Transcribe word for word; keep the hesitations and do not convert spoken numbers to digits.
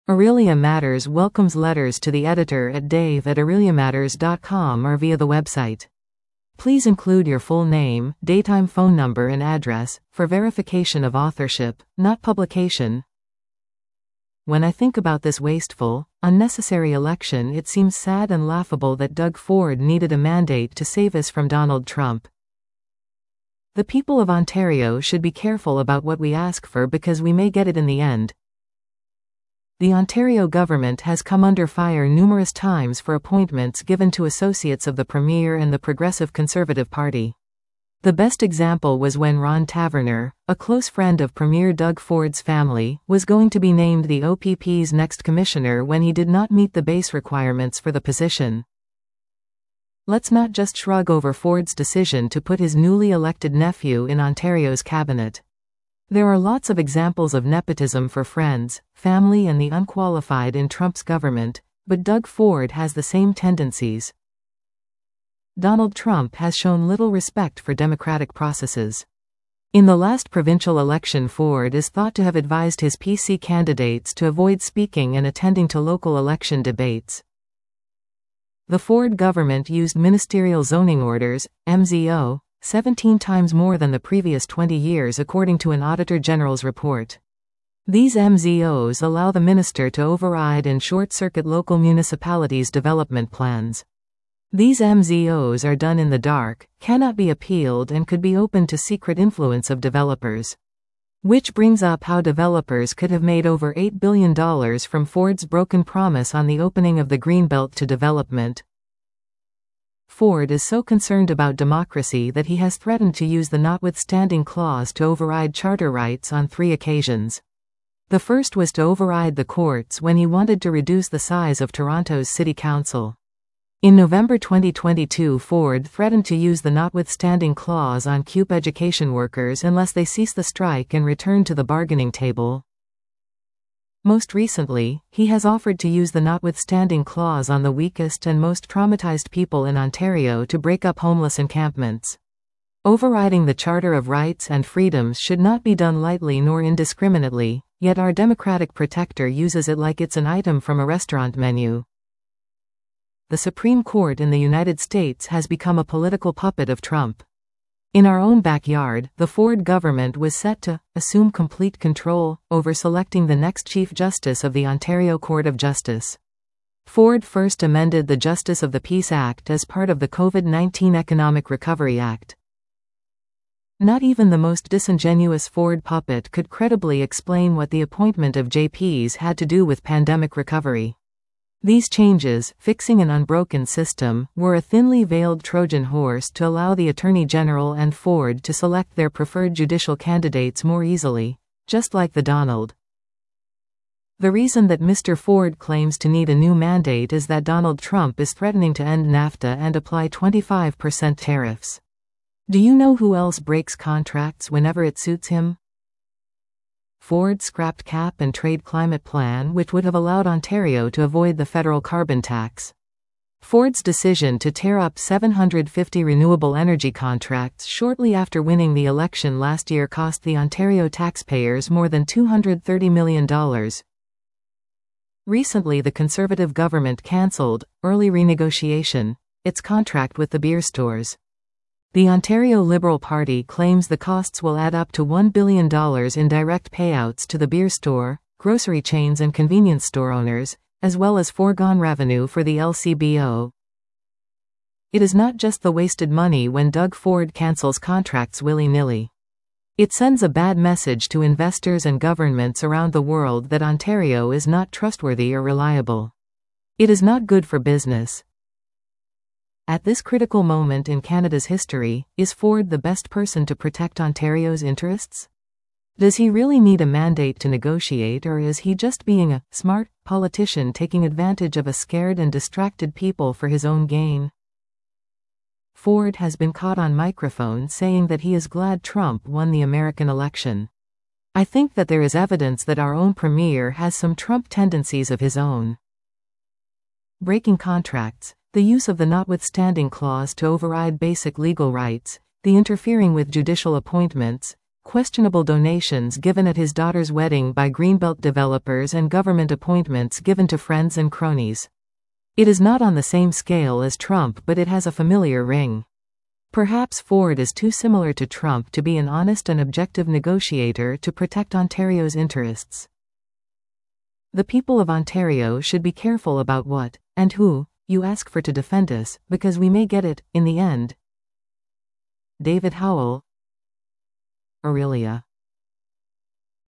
Aurelia Matters welcomes letters to the editor at dave at aurelia matters dot com or via the website. Please include your full name, daytime phone number and address, for verification of authorship, not publication. When I think about this wasteful, unnecessary election, it seems sad and laughable that Doug Ford needed a mandate to save us from Donald Trump. The people of Ontario should be careful about what we ask for because we may get it in the end. The Ontario government has come under fire numerous times for appointments given to associates of the Premier and the Progressive Conservative Party. The best example was when Ron Taverner, a close friend of Premier Doug Ford's family, was going to be named the O P P's next commissioner when he did not meet the base requirements for the position. Let's not just shrug over Ford's decision to put his newly elected nephew in Ontario's cabinet. There are lots of examples of nepotism for friends, family and the unqualified in Trump's government, but Doug Ford has the same tendencies. Donald Trump has shown little respect for democratic processes. In the last provincial election, Ford is thought to have advised his P C candidates to avoid speaking and attending to local election debates. The Ford government used ministerial zoning orders, M Z O, seventeen times more than the previous twenty years according to an Auditor General's report. These M Z Os allow the minister to override and short-circuit local municipalities' development plans. These M Z Os are done in the dark, cannot be appealed and could be open to secret influence of developers. Which brings up how developers could have made over eight billion dollars from Ford's broken promise on the opening of the Greenbelt to development. Ford is so concerned about democracy that he has threatened to use the notwithstanding clause to override charter rights on three occasions. The first was to override the courts when he wanted to reduce the size of Toronto's City Council. In November twenty twenty-two, Ford threatened to use the notwithstanding clause on C U P E education workers unless they cease the strike and return to the bargaining table. Most recently, he has offered to use the notwithstanding clause on the weakest and most traumatized people in Ontario to break up homeless encampments. Overriding the Charter of Rights and Freedoms should not be done lightly nor indiscriminately, yet our democratic protector uses it like it's an item from a restaurant menu. The Supreme Court in the United States has become a political puppet of Trump. In our own backyard, the Ford government was set to assume complete control over selecting the next Chief Justice of the Ontario Court of Justice. Ford first amended the Justice of the Peace Act as part of the COVID nineteen Economic Recovery Act. Not even the most disingenuous Ford puppet could credibly explain what the appointment of J Ps had to do with pandemic recovery. These changes, fixing an unbroken system, were a thinly veiled Trojan horse to allow the Attorney General and Ford to select their preferred judicial candidates more easily, just like the Donald. The reason that Mister Ford claims to need a new mandate is that Donald Trump is threatening to end NAFTA and apply twenty-five percent tariffs. Do you know who else breaks contracts whenever it suits him? Ford scrapped cap and trade climate plan, which would have allowed Ontario to avoid the federal carbon tax. Ford's decision to tear up seven hundred fifty renewable energy contracts shortly after winning the election last year cost the Ontario taxpayers more than two hundred thirty million dollars. Recently, the Conservative government cancelled, early renegotiation, its contract with the beer stores. The Ontario Liberal Party claims the costs will add up to one billion dollars in direct payouts to the beer store, grocery chains and convenience store owners, as well as foregone revenue for the L C B O. It is not just the wasted money when Doug Ford cancels contracts willy-nilly. It sends a bad message to investors and governments around the world that Ontario is not trustworthy or reliable. It is not good for business. At this critical moment in Canada's history, is Ford the best person to protect Ontario's interests? Does he really need a mandate to negotiate, or is he just being a smart politician taking advantage of a scared and distracted people for his own gain? Ford has been caught on microphone saying that he is glad Trump won the American election. I think that there is evidence that our own premier has some Trump tendencies of his own. Breaking contracts, the use of the notwithstanding clause to override basic legal rights, the interfering with judicial appointments, Questionable donations given at his daughter's wedding by Greenbelt developers and government appointments given to friends and cronies. It is not on the same scale as Trump, but it has a familiar ring. Perhaps Ford is too similar to Trump to be an honest and objective negotiator to protect Ontario's interests. The people of Ontario should be careful about what, and who, you ask for to defend us, because we may get it, in the end. David Howell, Aurelia.